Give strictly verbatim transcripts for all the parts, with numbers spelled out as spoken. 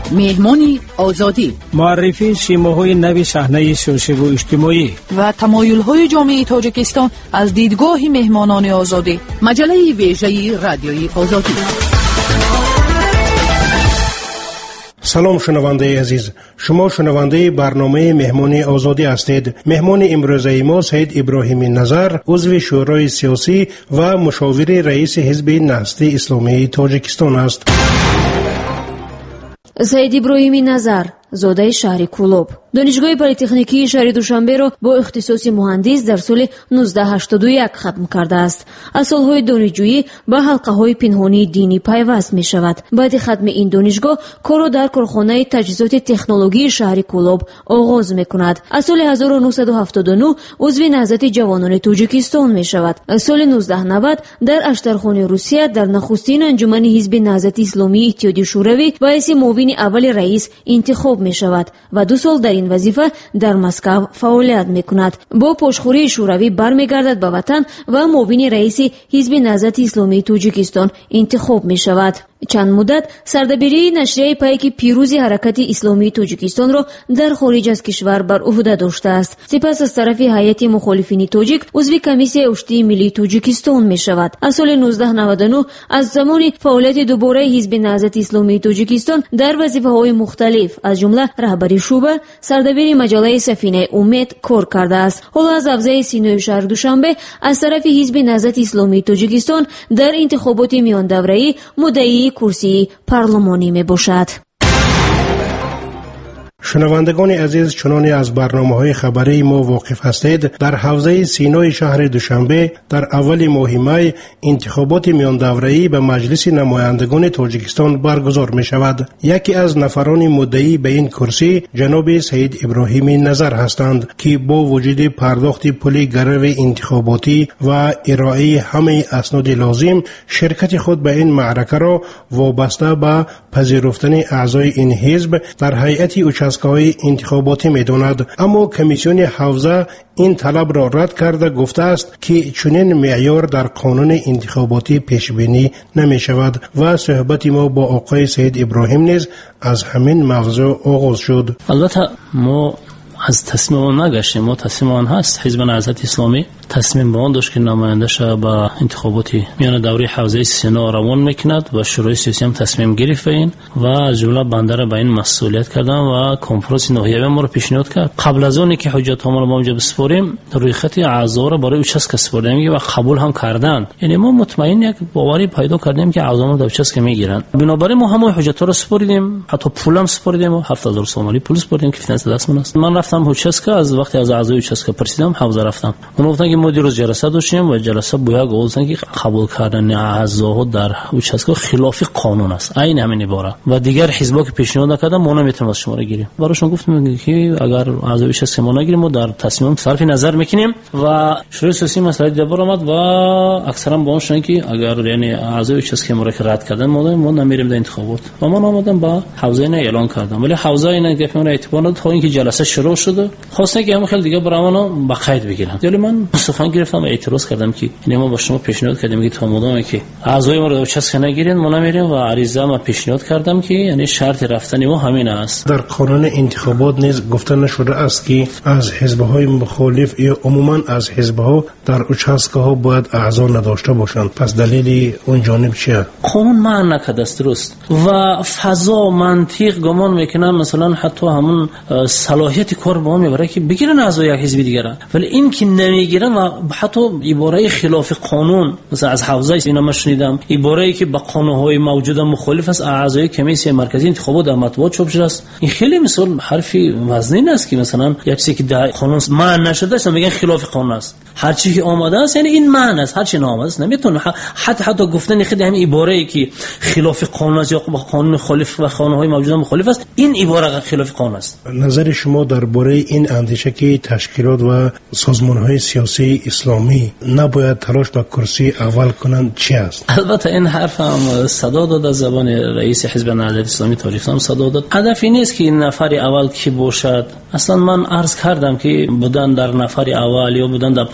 مهمانی آزادی، معرفی شیماهای نوی صحنه سیاسی و اجتماعی و تمایل‌های جامعه تاجیکستان از دیدگاه مهمانان آزادی. مجله ویژه رادیوی آزادی. سلام شنونده عزیز، شما شنونده برنامه مهمانی آزادی هستید. مهمان امروزه ما سید ابراهیمی نظر، عضو شورای سیاسی و مشاور رئیس حزب نهضت اسلامی تاجیکستان است. سید ابراهیمی نظر زاده شهر کولوب، دانشگاه پلی‌تکنیکی شهر دوشنبه را با اختصاص مهندس در سال نوزده هشتاد و یک ختم کرده است. از سالهای دانشجویی به حلقه‌های پنهانی دینی پیوست می شود. بعد ختم این دانشگاه کار را در کارخانه تجهیزات تکنولوژی شهر کولوب آغاز می کند. از سال هزار و نهصد و هفتاد و نه عضو نهضت جوانان تاجیکستان می شود. از سال نوزده نود در اشترخانه روسیه در نخستین انجمن حزب نهضت اسلامی اتحادیه شوروی به حیث معاون اول رئیس انتخاب می شود و دو سال در این وظیفه در مسکو فعالیت می کند. با پشتخوری شوروی برمیگردد به وطن و معاون رئیس حزب نهضت اسلامی تاجیکستان انتخاب می شود. چند مدت سردبیری نشریه پیک پیروزی حرکت اسلامی تاجیکستان را در خارج از کشور بر عهده داشته است. سپس از طرف هیئت مخالفین تاجیک عضو کمیسیون اشتی ملی تاجیکستان می شود. از سال نوزده نود و نه از زمان فعالیت دوباره حزب نهضت اسلامی تاجیکستان در وظیفه‌های مختلف از جمله رهبری شعبه، سردبیر مجله سفینه امید کار کرده است. حالا از حوزه سینای شهر دوشنبه از طرف حزب نهضت اسلامی تاجیکستان در انتخابات میان دوره‌ای مدعی کرسی پارلمانی می باشد. شنوندگان عزیز، چنانه از برنامه‌های خبری ما واقف هستید، در حوزه سینای شهر دوشنبه در اول ماه می انتخابات میان دوره‌ای به مجلس نمایندگان تاجیکستان برگزار می شود. یکی از نفران مدعی به این کرسی جناب سید ابراهیمی نظر هستند که با وجود پرداخت پول گرو انتخاباتی و ارائه همه اسناد لازم شرکت خود به این معرکه را وابسته به پذیرفتن اعضای این حزب در هیئت اچسکه‌های انتخاباتی می‌داند. اما کمیسیون حوزه این طلب را رد کرده گفته است که چنین معیار در قانون انتخاباتی پیش بینی نمی شود و صحبت ما با آقای سید ابراهیم نیز از همین موضوع آغاز شد. البته ما از تصمیم آن نگشتیم، ما تصمیم آن هست حزب نهضت اسلامی تصمیم به آن داشت که نماینده‌اش به انتخابات میان دوره حوزه سینا روان میکند و شورای سیاسی هم تصمیم گرفت این و از جمله بنده را به این مسئولیت کردن و کنفرانس نهایی ما را پیشنهاد کرد. قبل از اون که حجت ها ما اونجا بسپاریم روی خط اعضا را برای اچسک سپردیم و قبول هم کردند. یعنی ما مطمئن یک باوری پیدا کردیم که اعضا ما در اچسک میگیرند. بنابراین ما هم حجت ها را سپردیم، حتی پول هم سپردیم و هفت هزار سومالی پول سپردیم که فینانس دستمون است. من رفتم اچسک، از وقتی از اعضای اچسک پرسیدم حوزه رفتم، اون گفتن ما دیروز جلسه داشتیم و جلسه بویا گفتن که قبول کردن اعضاها در اچسک خلاف قانون است، عین همین عباره و دیگر حزبا که پیشنهاد نکردن ما نمیتونیم از شما را گیریم. براشون گفتم که اگر اعضای اچسک ما نگیریم ما در تصمیم صرف نظر میکنیم و شورای سیاسی مسئله دبر آمد و اکثرا با اون شدن که اگر یعنی اعضای اچسک ما را که رد کردن ما ما نمیریم در انتخابات و من اومدم با حوزه نه اعلان کردم، ولی حوزه اینا گفت من اعتبار نداد تا اینکه جلسه شروع شده خواسته که همون خیلی دیگه برامونو با قید بگیرن. ولی من سخن گرفتم و اعتراض کردم که اینما با شما پیشنهاد کردیم که تا مدام که اعضای ما رو اچسک نگیرین ما نمیریم و عریضه ما پیشنهاد کردم که یعنی شرط رفتن ما همین است. در قانون انتخابات نیز گفته نشده است که از حزب‌های مخالف یا عموما از حزب‌ها در اچسک‌ها باید اعضا نداشته باشند. پس دلیل اون جانب چیه؟ قانون معنی نکرده است درست و فضا منطق گمان میکنم مثلا حتی همون صلاحیت کار با هم میبره که بگیرن اعضای یک حزب دیگه، ولی این که نمیگیرن و حتی عباره خلاف قانون مثلا از حوزه اینا ما شنیدم عباره‌ای که با قانون‌های موجود مخالف است اعضای کمیسیون مرکزی انتخابات در مطبوعات چاپ شده است. این خیلی مثال حرفی وزنی است که مثلا یک چیزی که در قانون معنی نشده است میگن خلاف قانون است، هر چیزی که آمده است یعنی این معنی است، هر چی نامده است نمیتونه حتی حتی گفتن خیلی همین عباره‌ای که خلاف قانون است یا با قانون مخالف و قانون‌های موجود مخالف است این عباره خلاف قانون است. نظر شما درباره این اندیشه که تشکیلات و سازمان‌های سیاسی اسلامی نباید تلاش به کرسی اول کنند چی است؟ البته این حرف هم صدا داد از زبان رئیس حزب نهضت اسلامی تاجیکستان صدا داد. هدف این نیست که این نفر اول کی باشد. اصلا من عرض کردم که بودن در نفر اول یا بودن در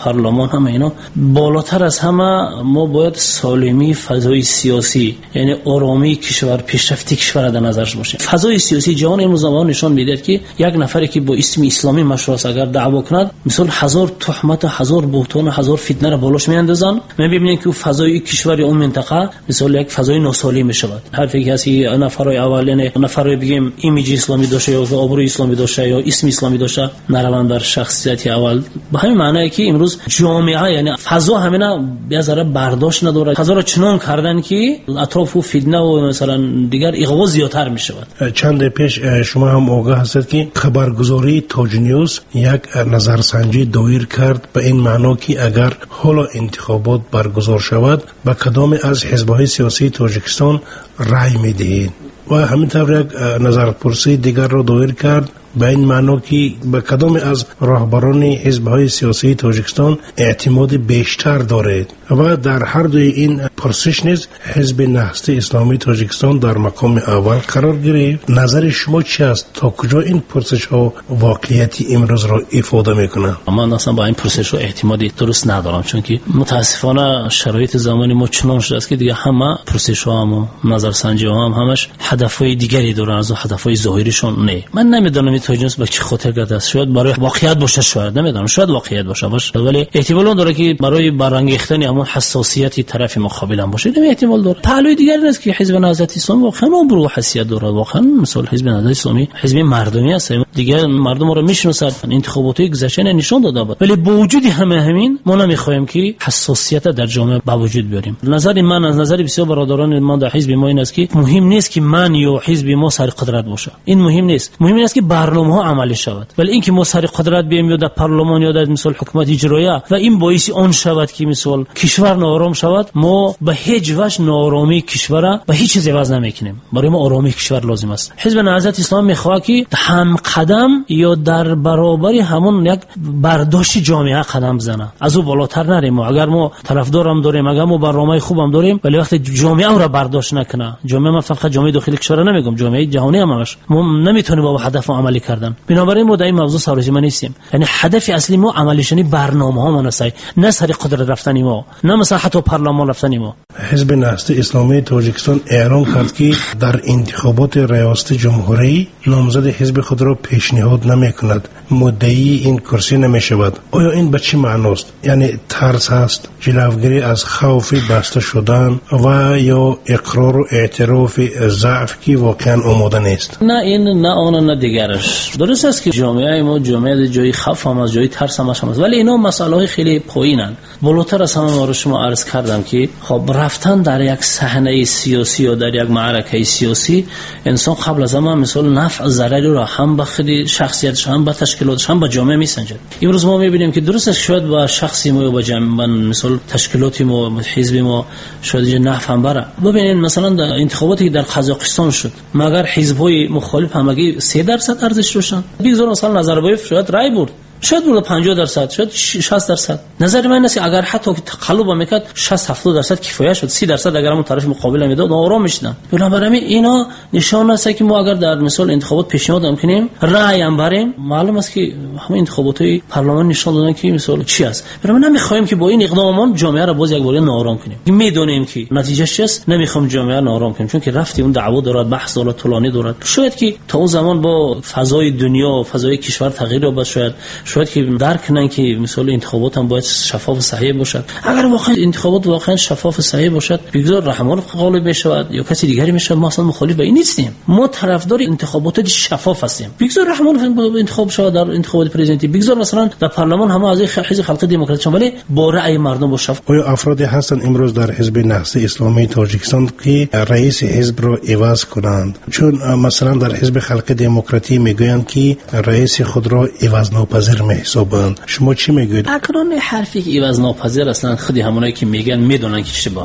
پارلمان هم اینا بالاتر از همه ما باید سالمی فضای سیاسی یعنی آرامی کشور پیشرفتی کشور در نظرش باشه. فضای سیاسی جهان امروز زمان نشان میده که یک نفری که با اسم اسلامی مشروع اگر دعوا کند مثلا هزار تهمت و هزار بهتان و هزار فتنه را بالاش میاندازن. ما ببینیم که فضای کشور اون منطقه مثلا یک فضای ناسالم میشود. هر فکر کسی نفرای اولین نفرای بگیم ایمیج اسلامی داشته یا آبروی اسلامی داشته یا اسم اسلامی داشته نروند بر شخصیت اول. به همین معنی که امروز جامعه یعنی فضا همینا به ذره برداشت نداره. فضا را چنان کردن که اطراف و فتنه و مثلا دیگر اغوا زیادتر میشود. چند پیش شما هم آگاه هستید که خبرگزاری تاج نیوز یک نظرسنجی دایر کرد به این معنا که اگر حالا انتخابات برگزار شود به کدام از حزب‌های سیاسی تاجیکستان رای می‌دهید و همینطور یک نظرپرسی دیگر را دایر کرد به این معنا که به کدام از راهبران حزب‌های سیاسی تاجیکستان اعتماد بیشتر دارید و در هر دوی این پرسش نیز حزب نهضت اسلامی تاجیکستان در مقام اول قرار گرفت. نظر شما چی است؟ تا کجا این پرسش ها واقعیتی امروز را افاده میکنه؟ من اصلا با این پرسش ها اعتمادی درست ندارم، چون که متاسفانه شرایط زمانی ما چنان شده است که دیگه همه پرسش ها هم نظرسنجی ها هم همش هدفهای دیگری دارن از هدفهای ظاهریشون. نه من نمیدونم تاجیکستان به چه خاطر کرده است. شاید برای واقعیت باشه، شاید نمیدونم، شاید واقعیت باشه باشه ولی احتمال داره که برای برانگیختن همون حساسیتی طرف مقابل هم باشه. نمی احتمال داره. پهلوی دیگری نیست که حزب نهضت اسلامی واقعا آبرو و حیثیت داره. واقعا مثلا حزب نهضت اسلامی حزب مردمی است. دیگه مردم رو میشناسن. انتخابات گذشته نشون داده بود. ولی با وجود همه همین ما نمیخوایم که حساسیت در جامعه با وجود بیاریم. نظر من از نظر بسیار برادران ما در حزب ما این است که مهم نیست که من یا حزب ما سر قدرت باشه. این مهم نیست. مهم است که برنامه‌ها عملی شود. ولی اینکه ما سر قدرت بیایم یا در پارلمان یا در مثلا حکومت اجرایی و این باعث آن شود که مثلا کشور ناآرام شود، ما به هیچ وجه ناآرامی کشور به هیچ چیز عوض نمیکنیم. برای ما آرامی کشور لازم است. حزب نهضت اسلام میخواد که هم قدم یا در برابر همون یک برداشت جامعه قدم بزنه، از او بالاتر نریم. اگر ما طرفدارم داریم، اگر ما برنامه خوبم داریم، ولی وقتی جامعه او را برداشت نکنه، جامعه ما فقط جامعه داخلی کشور نمیگم، جامعه جهانی هم همش ما نمیتونیم با هدف عملی کردن. بنابراین ما در این موضوع سرجمه نیستیم. یعنی هدف اصلی ما عملی شدن برنامه‌ها ما نسای، نه سر قدرت رفتن ما، نه مثلا حتی پارلمان رفتن ما. حزب نهضت اسلامی تاجیکستان اعلام کرد که در انتخابات ریاست جمهوری نامزد حزب خود را پیشنهاد نمی‌کند، مدعی این کرسی نمی‌شود. آیا این به چه معناست؟ یعنی ترس است، جلوگیری از خوف بسته شدن و یا اقرار و اعتراف ضعف که واقعا آماده نیست؟ نه این نه آن نه دیگرش. درست است که جامعه ما جامعه جای خوف هم از جای ترس هم است، ولی اینا مسائل خیلی پایینن. بالاتر از همه ما رو شما عرض کردم که خب رفتن در یک صحنه سیاسی یا در یک معرکه سیاسی، انسان قبل از همه مثلا نفع ضرری را هم به خود شخصیتش هم به تشکیلاتش هم به جامعه میسنجد. امروز ما میبینیم که درست است شاید با شخصی ما یا با جامعه مثلا تشکیلاتی ما حزب ما شاید نفع هم بره. ببینید مثلا در انتخاباتی در قزاقستان شد، مگر حزب‌های مخالف همگی سه درصد ارزش داشتن. بگذار مثلا نظربایف شاید رای برد، شاید بود پنجاه درصد، شاید شصت درصد. نظر من است اگر حتی تقلب میکرد شصت هفتاد درصد کفایه شد، سی درصد اگر همون طرف مقابل میداد آرام میشدن. بنابراین اینا نشان است که ما اگر در مثال انتخابات پیشنهاد میکنیم رأی هم بریم، معلوم است که همه انتخابات پارلمان نشان دادن که مثال چی است. بنابراین نمیخوایم که با این اقداممون جامعه را باز یک بار ناآرام کنیم. میدونیم که نتیجه چی است، نمیخوام جامعه ناآرام کنیم، چون که رفتی اون دعوا دارد، بحث دارد، طولانی دارد. شاید که تا اون زمان با فضای دنیا و فضای کشور تغییر یابد، شاید شاید که درک کنن که مثلا انتخابات هم باید شفاف و صحیح باشد. اگر واقعا انتخابات واقعا شفاف و صحیح باشد، بگذار رحمان غالب بشود یا کسی دیگری میشه، ما اصلا مخالف به این نیستیم. ما طرفدار انتخابات شفاف هستیم. بگذار رحمان انتخاب شود در انتخابات پرزیدنتی، بگذار مثلا در پارلمان همه از حزب خلق دموکرات، ولی با رأی مردم با شفاف. آیا افرادی هستند امروز در حزب نهضت اسلامی تاجیکستان که رئیس حزب را عوض کنند؟ چون مثلا در حزب خلق دموکراتی میگویند که رئیس خود را عوض ناپذیر محسوبند. شما چی میگوید؟ اکنون حرفی که عوض ناپذیر اصلا خودی همونایی که میگن میدونن که اشتباه است.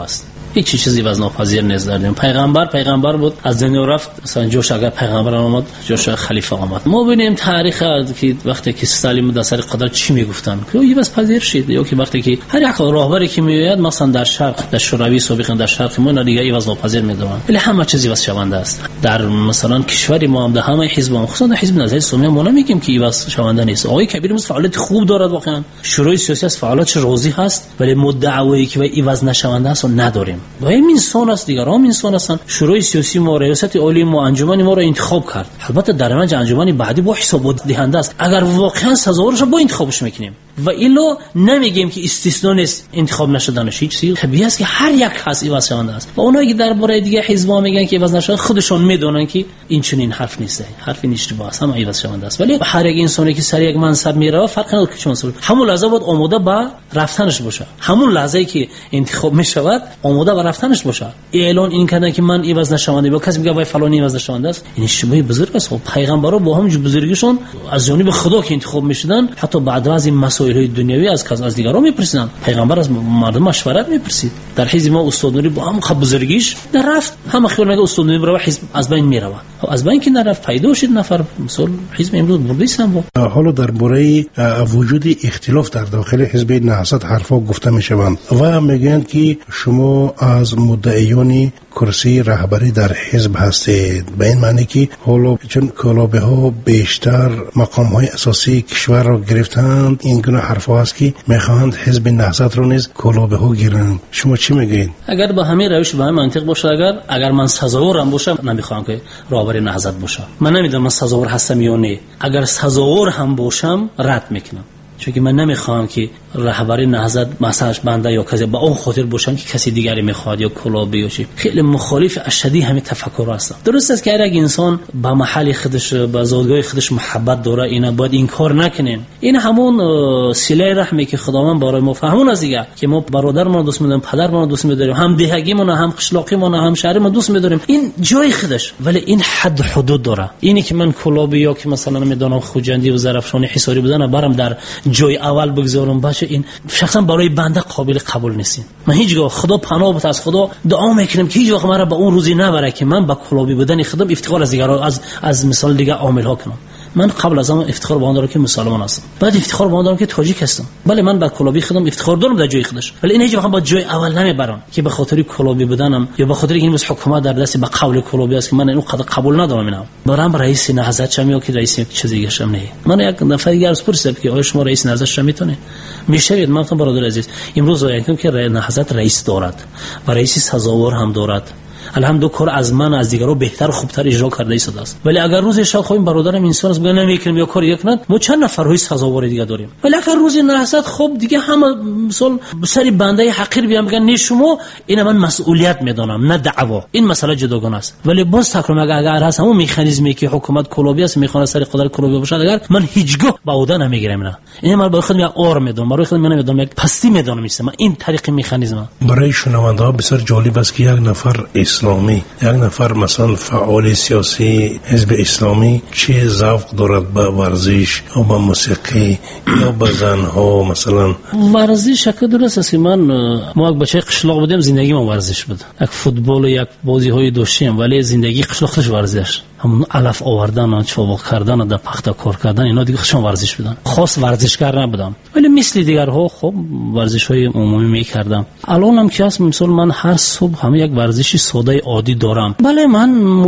هیچ چیزی وزن ناپذیر نیست در دین. پیغمبر پیغمبر بود، از دنیا رفت، مثلا جوش اگر پیغمبر آمد جوش خلیفه آمد. ما ببینیم تاریخ که وقتی که استالین در سر قدرت چی میگفتن که یه بس پذیر شد، یا که وقتی که هر یک راهبری که میاد مثلا در شرق در شوروی سابقا در شرق ما دیگه ای وزن ناپذیر میدونن، ولی همه چیزی واسه شونده است. در مثلا کشوری ما هم در همه حزب ما خصوصا در حزب نظری اسلامی ما نمیگیم که این واسه شونده نیست. آقای کبیر مس فعالیت خوب دارد، واقعا شورای سیاسی از فعالیتش راضی هست، ولی مدعوایی که این وزن نشونده است نداریم. و این انسان است دیگه، هم انسان هستن. شورای سیاسی ما، ریاست عالی ما، انجمن ما را انتخاب کرد. البته در منج انجمن بعدی با حساب دهنده است. اگر واقعا سزاوارش با انتخابش میکنیم و ایلو نمیگیم که استثنا نیست انتخاب نشدنش، هیچ چیز طبیعی است که هر یک هست این واسه است. و اونایی که درباره دیگه حزبا میگن که وزن نشده خودشون میدونن که این چنین حرف نیست، حرف اشتباه است، هم این واسه است. ولی هر یک انسانی که سر یک منصب میره فرق نداره که چه منصب، همون لحظه بود آماده با رفتنش باشه، همون لحظه که انتخاب میشود آماده با رفتنش باشه. اعلان این کردن که من این وزن نشونده، با کسی میگه وای فلانی وزن نشونده است، این اشتباهی بزرگ است. پیغمبرا با هم بزرگیشون از جانب خدا که انتخاب میشدن، حتی بعد از این مسائل دنیوی از کس از دیگران میپرسیدن. پیغمبر از مردم مشورت میپرسید. در حزب ما استاد نوری با هم خب بزرگیش در رفت، همه خیال میگه استاد نوری برای حزب از بین میره، از بین که نرفت پیدا شد نفر مثلا حزب امروز بردیسن. با حالا درباره وجود اختلاف در داخل حزب نهضت حرفا گفته میشوند و میگن که شما از مدعیان کرسی رهبری در حزب هستید، به این معنی که حالا چون کلابه ها بیشتر مقام های اساسی کشور را گرفتند، این گونه حرفا هست که میخواهند حزب نهضت رو نیز کلابه ها گیرند. شما چی میگین؟ اگر با همین روش با همین منطق باشه، اگر اگر من سزاوارم باشم نمیخوام که رهبری نهضت باشم. من نمیدونم من سزاوار هستم یا نه. اگر سزاوار هم باشم رد میکنم، چون که من نمیخوام که رهبری نهضت مثلا بنده یا کسی با اون خاطر باشم که کسی دیگری میخواد یا کلابه یا چی. خیلی مخالف اشدی همین تفکر هستم. درست است که اگر انسان با محل خودش با زادگاه خودش محبت داره، اینا باید این کار نکنین. این همون صله رحمی که خداوند برای ما فهمون از دیگه که ما برادرمون دوست می‌داریم، پدرمون دوست می‌داریم، هم دهگیمون هم قشلاقیمون هم شهرمون دوست می‌داریم، این جای خودش، ولی این حد حدود داره. اینی که من کلابه یا که مثلا نمیدونم خوجندی و ظرفشانی حصاری بودن برام در جای اول بگذارم باشه، این شخصا برای بنده قابل قبول نیست. من هیچگاه خدا پناه بده، از خدا دعا میکنم که هیچ وقت مرا به اون روزی نبره که من با کلابی بودن خودم افتخار از دیگران از از مثال دیگه عامل ها کنم. من قبل از آن افتخار به آن دارم که مسلمان هستم، بعد افتخار به آن دارم که تاجیک هستم. بله من با کلابی خودم افتخار دارم در جای خودش، ولی این هیچ وقت با جای اول نمیبرم که به خاطر کلابی بودنم یا به خاطر این حکومت در دست با قول کلابی است که من اینو قدر قبول ندارم. اینا برام رئیس نهضت شم یا که رئیس چیز دیگه شم نه. من یک نفر دیگه از پرسیدم که آیا شما رئیس نهضت شم میتونه؟ میشه. من گفتم برادر عزیز امروز آیتم که نهضت رئیس دارد و رئیس سزاوار هم دارد. الحمدلله کار از من از دیگران بهتر و خوبتر اجرا کرده است است. ولی اگر روز شب خویم برادرم انسان است بگن نمیکنیم یا کار یک ند، ما چند نفرهای سزاوار دیگه داریم. ولی اگر روز نهضت خوب دیگه همه مثلا سری بنده حقیر بیان بگن نه شما، این من مسئولیت میدونم نه دعوا، این مسئله جداگانه است. ولی باز تکرار اگر اگر هست همون مکانیزمی که حکومت کلابی است میخواد سر قدر کلابی باشه، اگر من هیچگاه با عهده نمیگیرم. نه این من برای خودم یک آر میدونم، برای خودم من نمیدونم یک پستی میدونم. من این طریق مکانیزم برای شنونده ها بسیار جالب است که یک نفر اسلامی، یک نفر مثلا فعال سیاسی حزب اسلامی چه ذوق دارد به ورزش یا به موسیقی یا به زنها. مثلا ورزش شکل درست است که من ما یک بچه قشلاق بودیم، زندگی ما ورزش بود، یک فوتبال و یک بازی های داشتیم، ولی زندگی قشلاقش ورزش، همون علف آوردن، چوبک کردن، در پخته کار کردن، اینا دیگه خشم ورزش بودن. خاص ورزشکار نبودم، ولی مثل دیگرها خب ورزش های عمومی میکردم. الانم که هست مثلا من هر صبح هم یک ورزشی ساده عادی دارم. بله من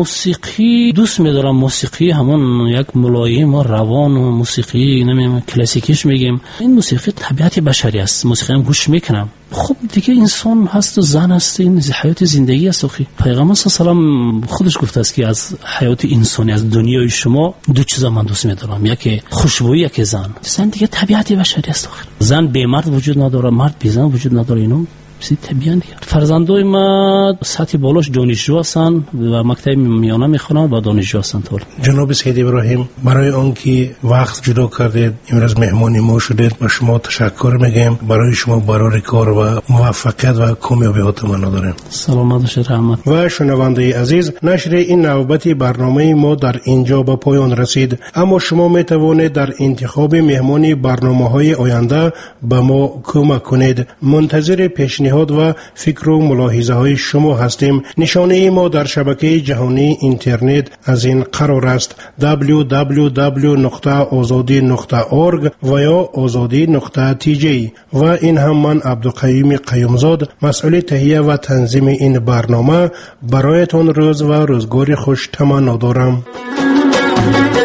موسیقی دوست می‌دارم، موسیقی همون یک ملایم و روان و موسیقی نمیدونم کلاسیکیش میگیم، این موسیقی طبیعت بشری است، موسیقی هم گوش میکنم. خب دیگه انسان هست و زن هست، این حیات زندگی است. اخی پیغمبر صلی الله علیه و آله خودش گفته است که از حیات انسانی، از دنیای شما دو چیز من دوست می‌دارم، یکی خوشبویی، یکی زن. زن دیگه طبیعت بشری است. اخی زن به مرد وجود نداره، مرد به زن وجود نداره. اینو سی طبیعیه. فرزندای ما سطح بالاش دانشجو هستن و مکتب میانه میخونن و دانشجو هستن. طول جناب سید ابراهیم برای آن که وقت جدا کردید امروز مهمانی ما شدید و شما تشکر میگیم. برای شما برای کار و موفقیت و کامیابیات ما نداریم. سلامت باشید. رحمت. و شنونده عزیز، نشر این نوبت برنامه ما در اینجا به پایان رسید، اما شما میتوانید در انتخاب مهمانی برنامه‌های آینده به ما کمک کنید. منتظر پیشنهاد توضیحات و فکر و ملاحظه های شما هستیم. نشانه ما در شبکه جهانی اینترنت از این قرار است: دبلیو دبلیو دبلیو نقطه آزادی نقطه اورگ و یا آزادی نقطه تی جی. و این هم من عبدالقیوم قیومزاد، مسئول تهیه و تنظیم این برنامه، برایتان روز و روزگار خوش تمنا دارم.